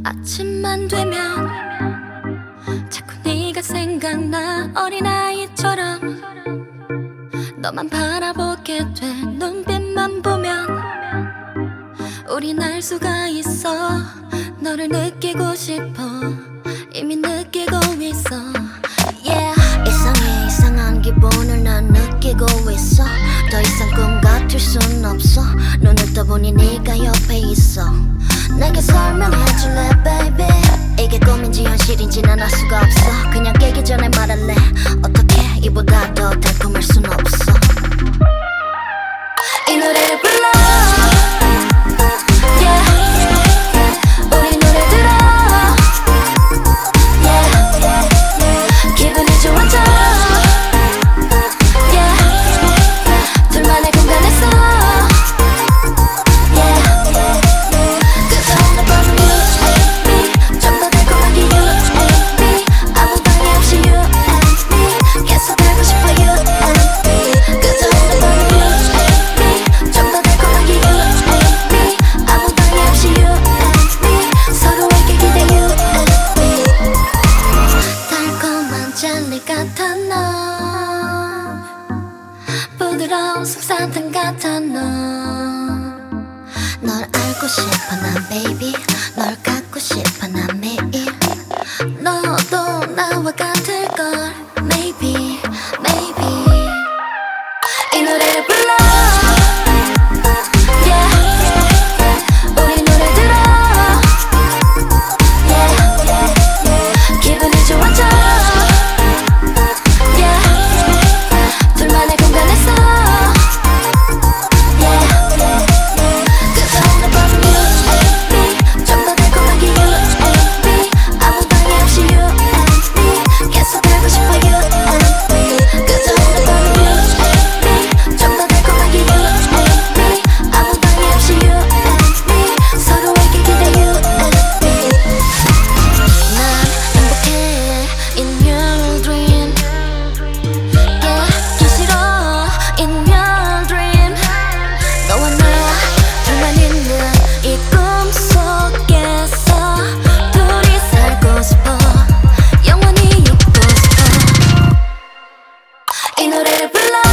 아침만 되면 자꾸 네가 생각나. 어린아이처럼 너만 바라보게 돼. 눈빛만 보면 우린 알 수가 있어. 너를 느끼고 싶어. 이미 느끼고 있어. Yeah. 이상해, 이상한 기분을 난 느끼고 있어. 더 이상 꿈 같을 순 없어. 눈을 떠보니 네가 옆에 있어. 내게 설명해줄래 baby. 이게 꿈인지 현실인지 난 알 수가 없어. 그냥 깨기 전에 말할래. 어떻게 이보다 더 달콤할 순 없어. 이 노래를 불러. 같아 너, 부드러운 솜사탕 같아 너. 널 알고 싶어 난 baby. 널 갖고 싶어 난 매일. 너도 나와 같을걸 maybe maybe. 이 노래를 불러. 이 노래를 불러.